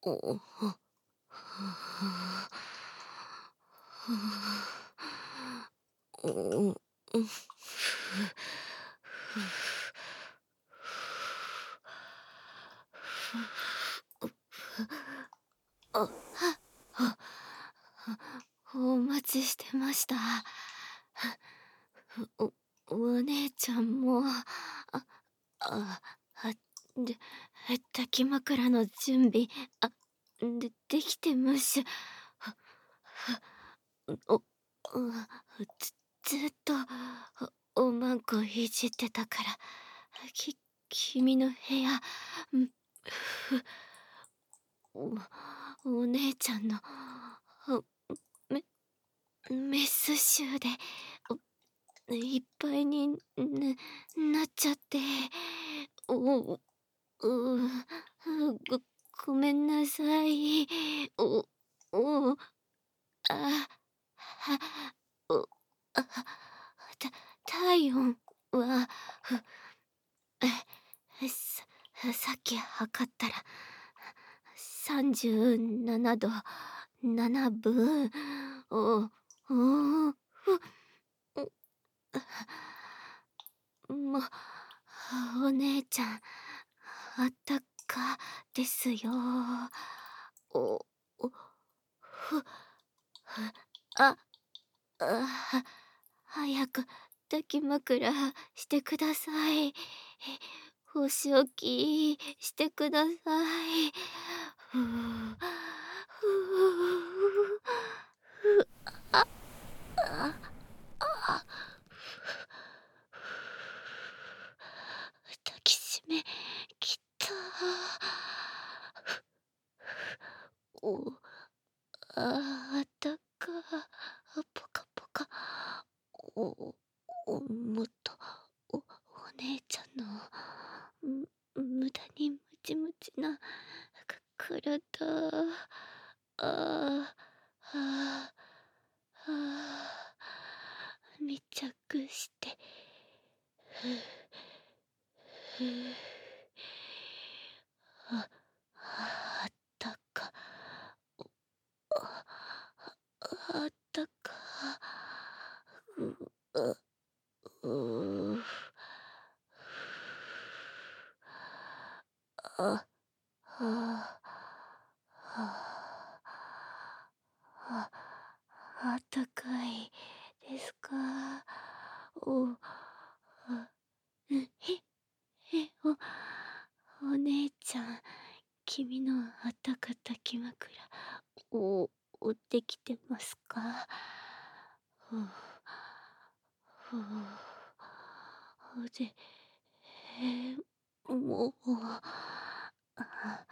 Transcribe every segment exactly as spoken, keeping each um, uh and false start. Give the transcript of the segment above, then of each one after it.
お、ふう、うん、うん、あ、はお待ちしてました。おお姉ちゃんも、ああ、あ、で、抱き枕の準備、あ、でできてむし。お、うずずっとおおまんこいじってたから、き君の部屋、ん、ふおお姉ちゃんの、おメメス臭で、おいっぱいに、ななっちゃって、おうごごめんなさい。おおあ、は、おあ、た体温は、ふえ、ささっき測ったら、さんじゅうななどななぶ。おお、ふも、お姉ちゃん、あったかですよ。おお、ふふあ、あ、は早く抱き枕してください。お仕置きしてください。ふう、ふう、ふあ、あ、あ、抱きしめきた。お、ああったか、ぽかぽか。おおもっと、おお姉ちゃんの、む無駄にムチムチな、か体、ああ、はあ、はあ、密着して、ふう、ふう、あ、あったか、あ、あったか、う、あ、うう、あ、はあ、はあ、あ、あったかいですか。お、あ、うん、へ、へ、お、お姉ちゃん、君のあったか抱き枕、お、おできてますか？ふう、ふう、で、えー、もう、あ、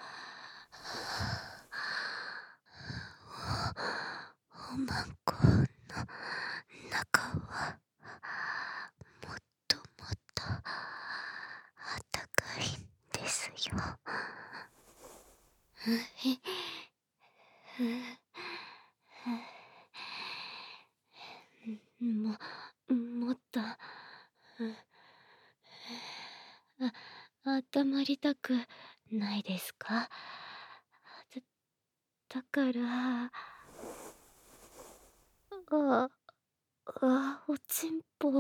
おまんこの中はもっともっとあったかいんですよ。ふへ、ふももっと、あ、あったまりたくないですか？だだから、ああ、おちんぽ、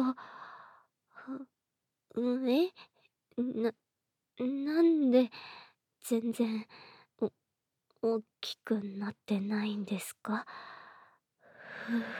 うえ、ななんで全然お大きくなってないんですか？ふう。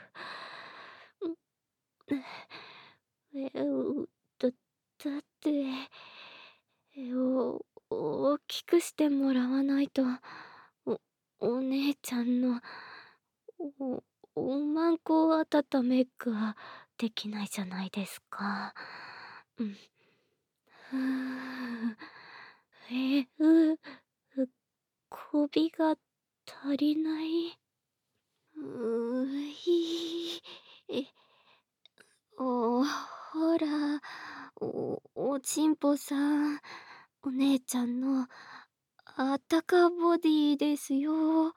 え、うだだって、え、お大きくしてもらわないと、おお姉ちゃんの、おおまんこ温めができないじゃないですか。うん。ふう。え、うう、こびが足りない。うい、え、おほら、おおちんぽさん、お姉ちゃんのあったかボディーですよ。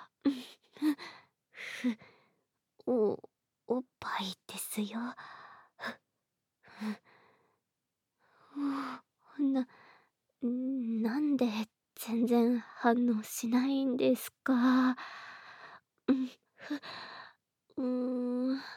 ふ、おおっぱいですよ。ふ、ふ、ななんで全然反応しないんですか。うん、ふ、うーん。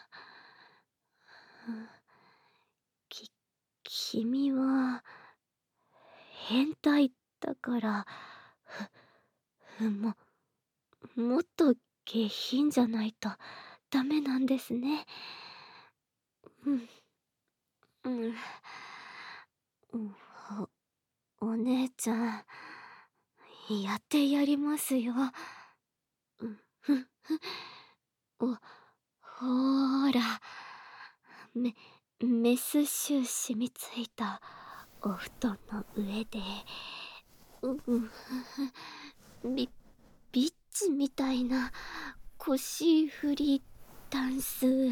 き君は変態だから、ふ、ふ、ももっと下品じゃないとダメなんですね。うん。うん。うん、おお姉ちゃん、やってやりますよ。うん、ふふ。お、ほら、メメス臭染みついたお布団の上で、ううんビビッチみたいな腰振りダンス、うん、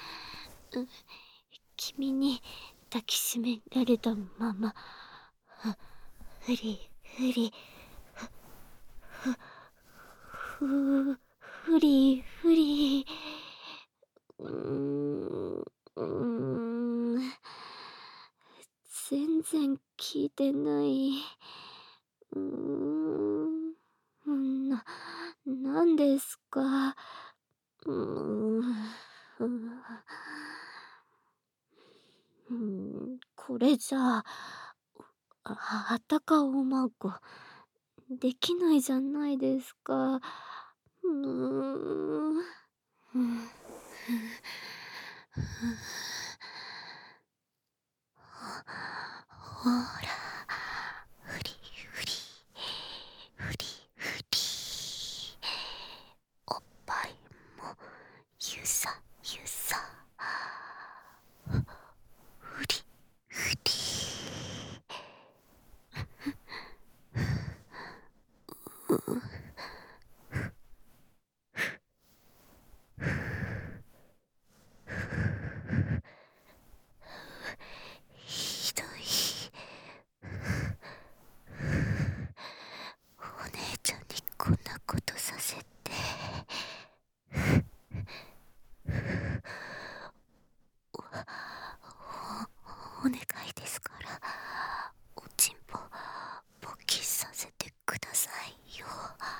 君に抱きしめられたまま、ふりふりふふふりふり、うーんうーん全然聞いてない。うーんななんですか。うーんうーんこれじゃあ、ああたかおまんこできないじゃないですか。うーん。うん。ほら、ふりふり、ふりふり。おっぱいもゆさゆさ。ふりふり。ひどい。お姉ちゃんにこんなことさせて。お、お願いですから、おちんぽ勃起させてくださいよ。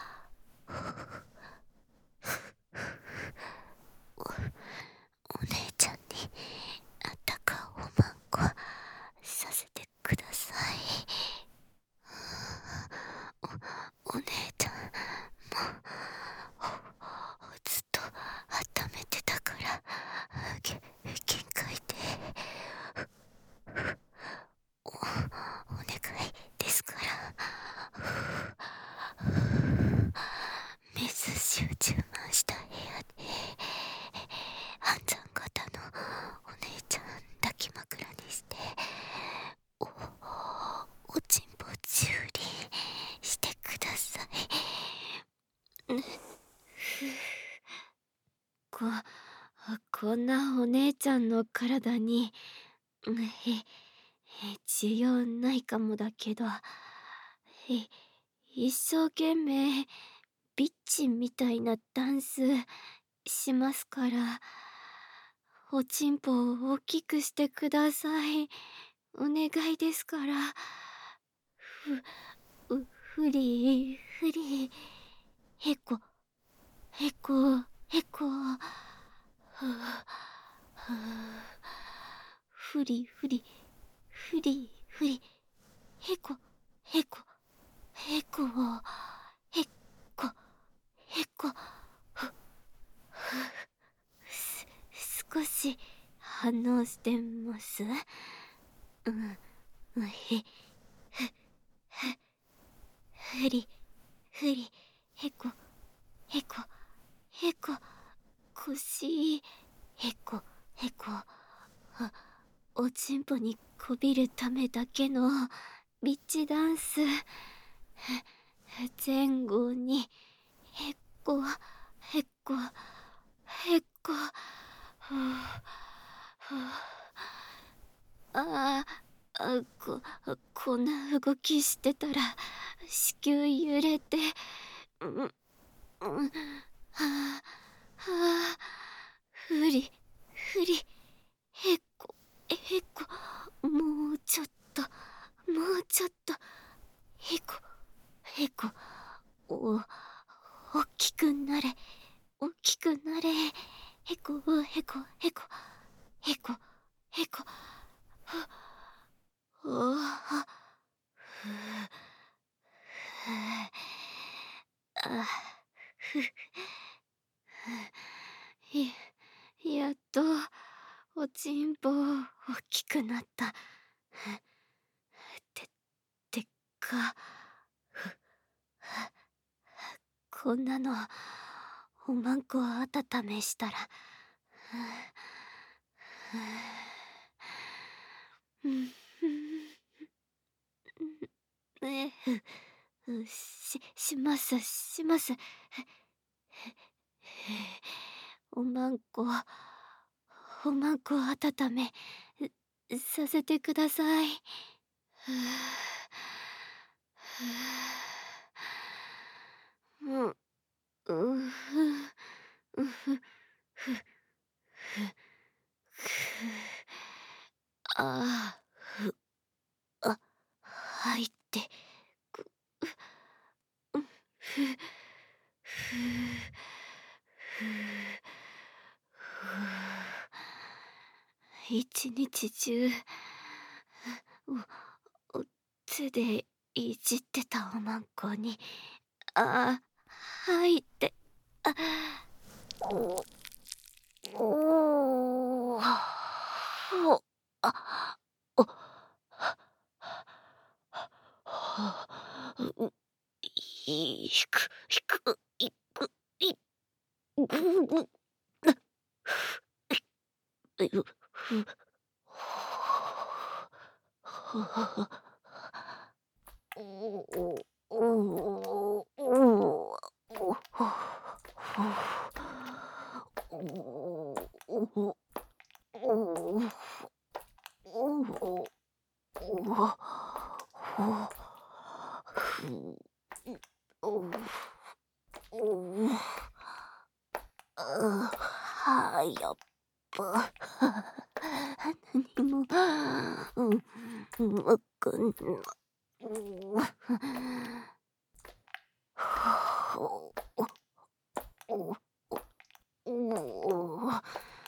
お、お姉ちゃんにあたかおまんこさせてください。お、お姉ちゃんもずっと温めてたからげ限界で、お、お願いですから、メス臭充満した部屋で暗算型のお姉ちゃん抱き枕にしておおちんぽちゅうりしてください。ここんなお姉ちゃんの体にへ需要ないかもだけど、え一生懸命ビッチみたいなダンスしますから、おちんぽを大きくしてください。お願いですから。ふ、う、ふり、ふり、へこ、へこ、へこ、ふ、ふ、ふり、ふり、ふり、ふり、へこ、へこ、へこ、へこ、へこ、ふ、ふ、す、少し反応してます。うん、へ、ふ、ふ、ふり、ふり、へこ、へこ、へこ、腰、へこ、へこ、おちんぽにこびるためだけのビッチダンス。前後にへっこへっこへっこ、ああここんな動きしてたら子宮揺れて、うん、うん、はあはあ、ふりふり、へっこへっこ、もうちょっともうちょっと、へこへこ、お、おっきくなれ、おっきくなれ。へこ、へこ、へこ、へこ、へこ。はおあ、ふう、ふう、あ、ふ、ふ、いやっと、おちんぽ、おっきくなった。て、てか、ふ、こんなの、おまんこ温めしたら、うん、え、ふ、し、します、します。おまんこ、おまんこ温め、させてください。うん、うふ、うふ、ふ、ふ、ああ、ふ、あ、入って、く、う、ふ、ふ、ふ、一日中、お、お、手でいじってたおまんこに、あ、入って、あ、お、おお、お、あ、お、う、いく、いく、いく、い、ぐ、ぐ、い、ふ、ふ、おお、おお、おお、おお、おお、おお、はやっぱ、何も、うん、わかんない。おお、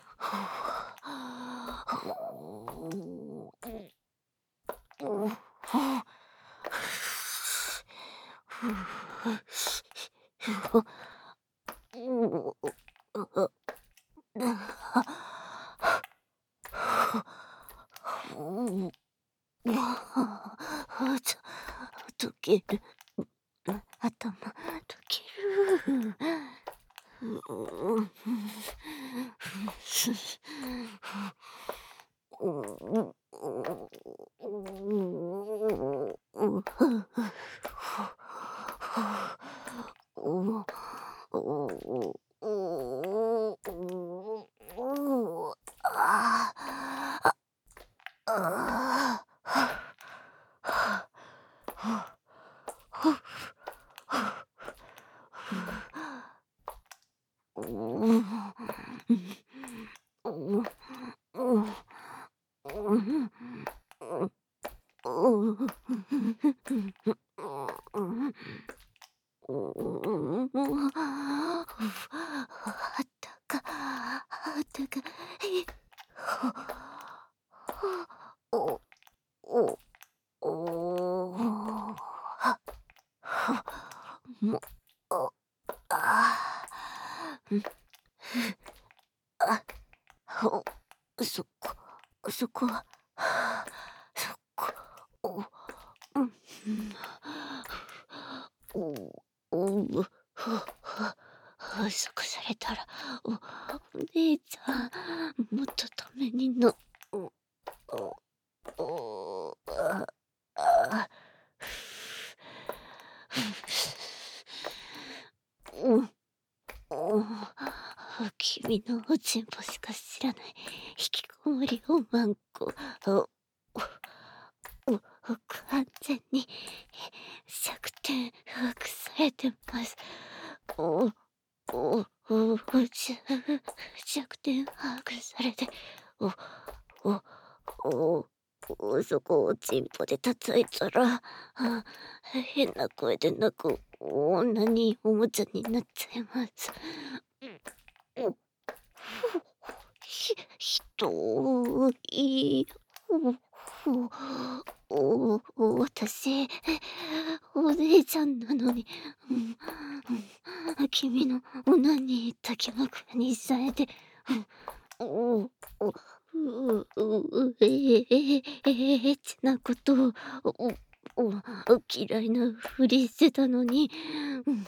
とける。頭、とける。あったか、あったかい。お、お、お、は、は、も、あ、あ、ん、あ、お、そこ、そこは、そこ、お、うん、お、お、ふ、そくされたら、お、お姉ちゃん、もっとためにの、お、お、お、あ、あ、うん、うん、君のおちんぽしか知らない引きこもりおまんこ。お、お、完全に弱点把握されてます。お、お、お、じゃ、弱点把握されて、お、お、お、 おそこをチンポで叩いたら、あ、変な声で泣く女におもちゃになっちゃいます。うん、ひひどい。おお、私、お姉ちゃんなのに、うんうん、君のオナニー抱き枕にされて、うん、おお、うううええええエッチなことを、おお嫌いなふりしてたのに、うん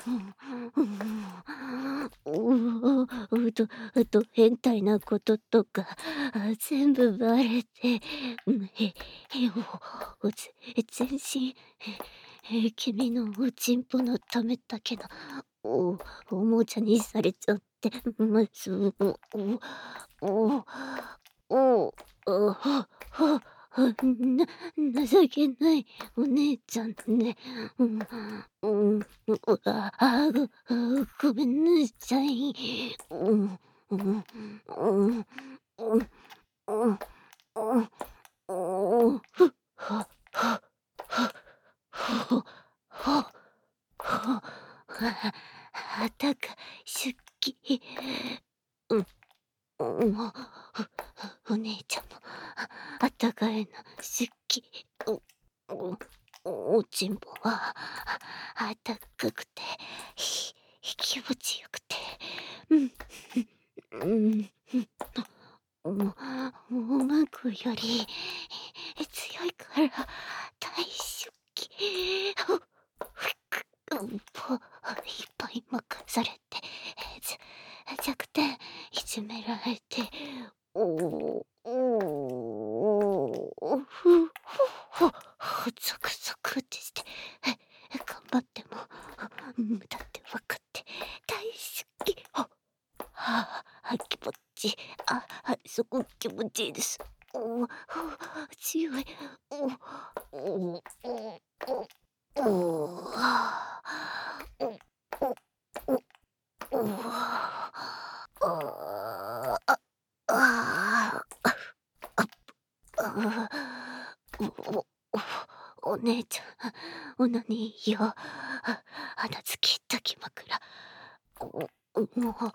うんうん、おおとあと変態なこととか、あ、全部バレて、うん、へへおおぜ全身、へへ君のおちんぽのためだけの、おおもちゃにされちゃってます。おおおおおはははな情けないお姉ちゃんね。うん、うん、うああ、ごごめんなさい。うん、うん、うん、うん、うん、うん、うん、ふっ、は、は、は、は、は、は、は、あたか出来。うん、うん、おお姉ちゃんのああたかいの出来。うおおちんぽはあったかくて、ひ気持ちよくて、うん、うん、うん、おおまんこより強いから大好き。ふうんぽいっぱい任されて、じ弱点いじめられて、おおおお、ふふふゾクゾクってして、頑張っても無駄って分かって大好き。はあ、あ、気持ちいい。あ、あ、すごく気持ちいいです。おお、強い。おお、おお、おお、あおお、おお、ああ、ああ、あおおお姉ちゃん、オナニーよ。穴つき抱き枕。おお、もう、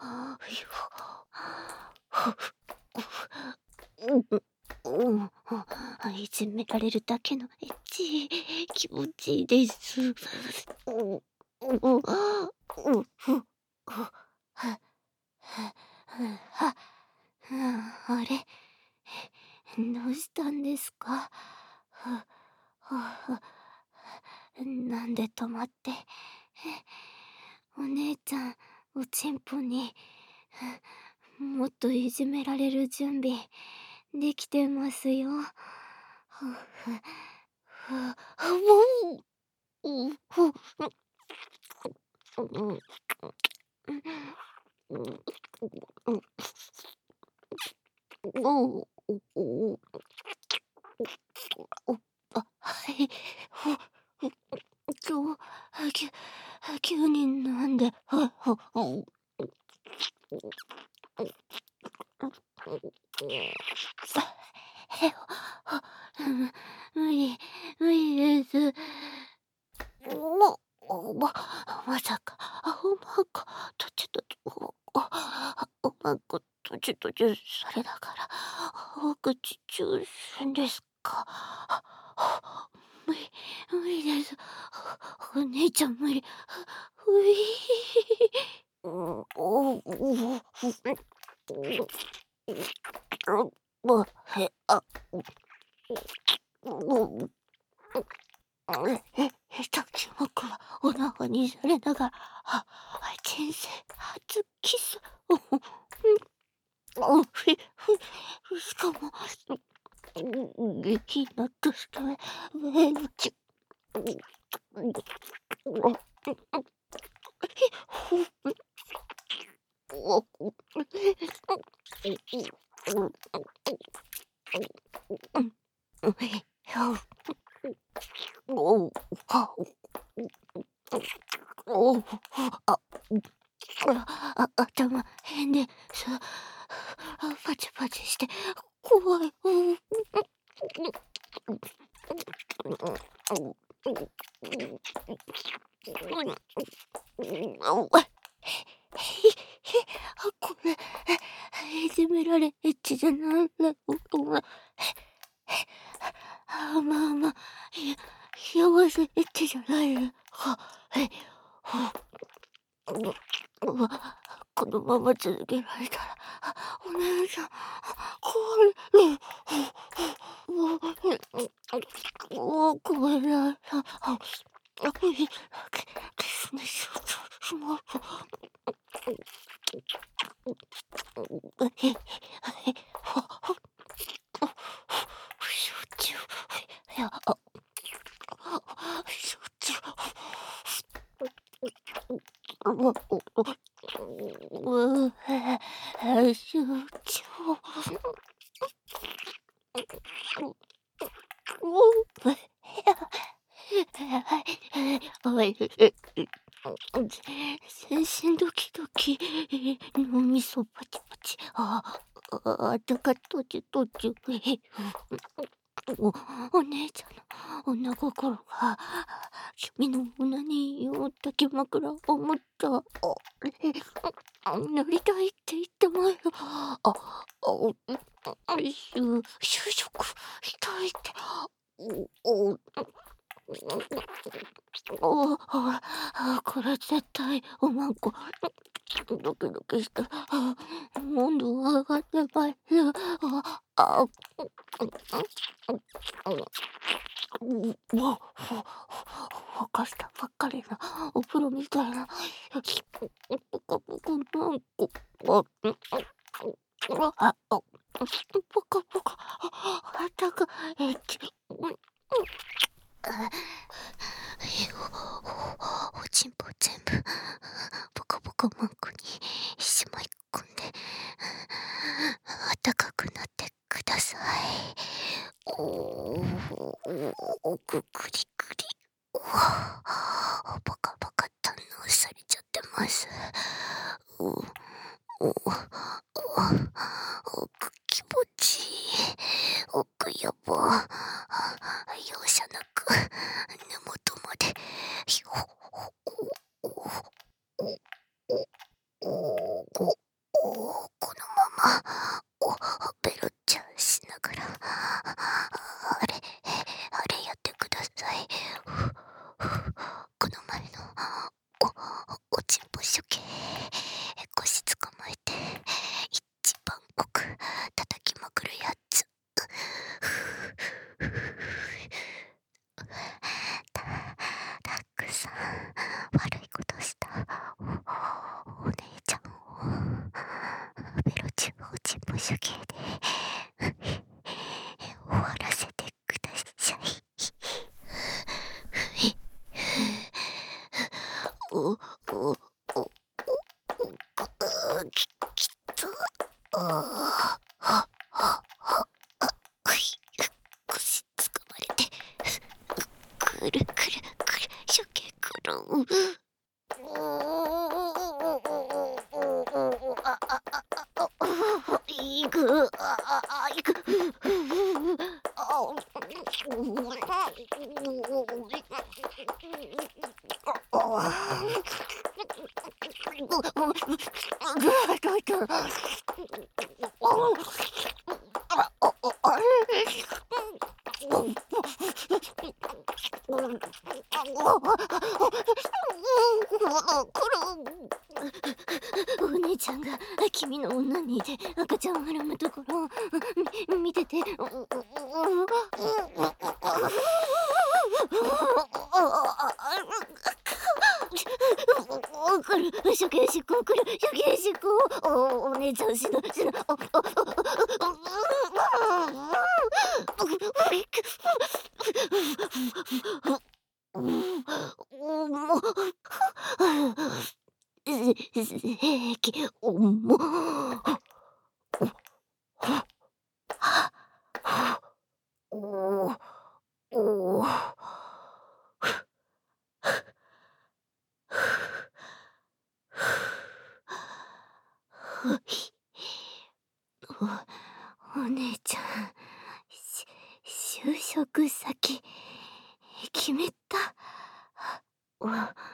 うん、いじめられるだけのエッチ、気持ちいいです。おお、おお、ふ、は、は、は、あれ、どうしたんですか？ははなんで止まって、お姉ちゃん、おちんぽに、もっといじめられる準備できてますよ。はははもう、うふ、うん、おお、おお、お、あ、はい、ほ、ほ、今日、きゅ急になんで、は、は、は、へは、無理、無理です。もままさか、おまんこ、とちとち、おおまんこ、とちとちされながら、お口中戦ですか。無理、無理です。お姉ちゃん無理。ういー。おおおおへあ、おえ、えたちまくはお腹にされながら、あ、人生初キス。おお、ふふしかも、激なくしてめんちおおおおあ、あ、頭変です。パチパチして怖い。 これ、いじめられエッチじゃないね。あ、まあまあ、いや、幸せエッチじゃないね。は、え、は、うわ、このまま続けられたら、お姉ちゃん、これ、もう、ごめんなさい。あ、キスにしようとします。集中。いや、あ、集中。うわ、う、う、う、集中。う、はい。全身ドキドキ、脳みそパチパチ、ああ、あたかとちとち、お、お姉ちゃんの女心が君の胸にを抱き枕を持った。あれ、あ、なりたいって言ってまえよ。あ、あ、あ、しゅ就職したいって。おお。おああ、これ絶対おまんこ。ドキドキして、あ、温度が上がってまいる。あ、あ、うわ、沸かしたばっかりなお風呂みたいな、ポカポカなんこ、あ、あ、あ、ポカポカ、あったかい、ち、おちんぽ全部ポカポカマンクにしまい込んで、あったかくなってください。おお、ぐくりぐり。おお、ポカポカ堪能されちゃってます。おお、おお、奥気持ちいい。奥やば。容赦なく根元まで。おお、おお、このままおベロちゃんしながら、あれあれやってください。この前のおおちんぽ処刑、腰捕まえて一番濃く叩きまくるやつ。たたくさん悪いことしたおお姉ちゃんをベロチューおちんぽ処刑で終わらせてください。おおおおききとああああ腰つかまれてくるくるくる処刑くる。ああああいくああいくあお姉ちゃんが君の女にで赤ちゃんをはらむところをみ見てて、来る処刑執行来る処刑執行。おお姉ちゃん死ぬ死ぬ。もう平気おもおおおおお姉ちゃんし就職先決めた。お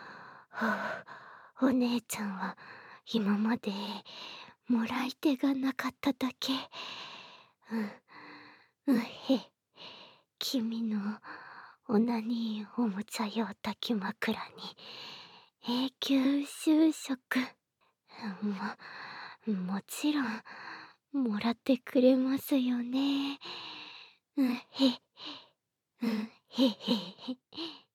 お姉ちゃんは今までもらい手がなかっただけ。ううへ君のオナニーおもちゃ用抱き枕に永久就職。ももちろんもらってくれますよね。うへうへへへ。